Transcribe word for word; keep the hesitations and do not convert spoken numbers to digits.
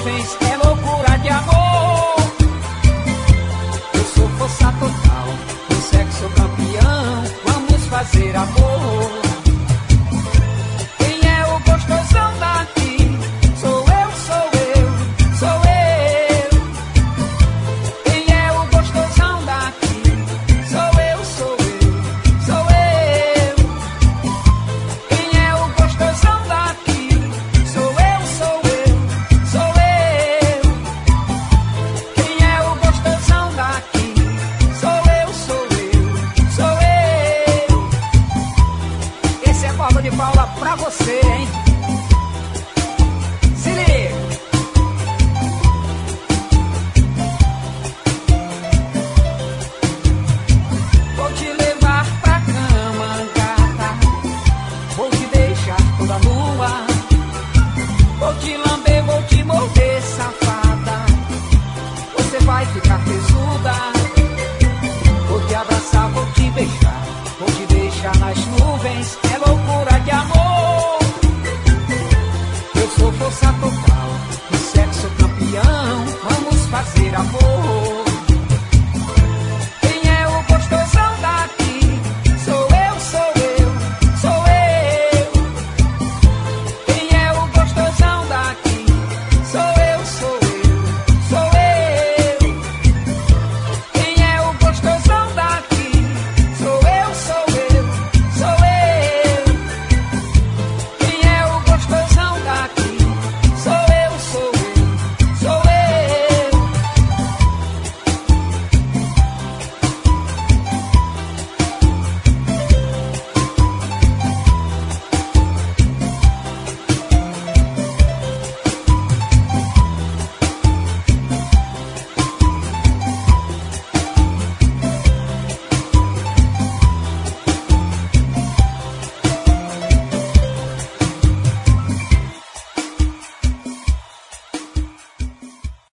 nuvens, é loucura de amor. Eu sou força total, o sexo campeão, vamos fazer amor. Quem é o gostosão daqui? Sou eu, sou eu, sou eu. Quem é o gostosão daqui? Sou eu, sou eu, sou eu. Quem é o gostosão daqui? Sou eu, sou eu, sou eu. Quem é o gostosão daqui? Sou eu, sou eu, sou eu. Esse é Paulo de Paula pra você, hein? Se liga. Vou te levar pra cama, gata. Vou te deixar toda nua.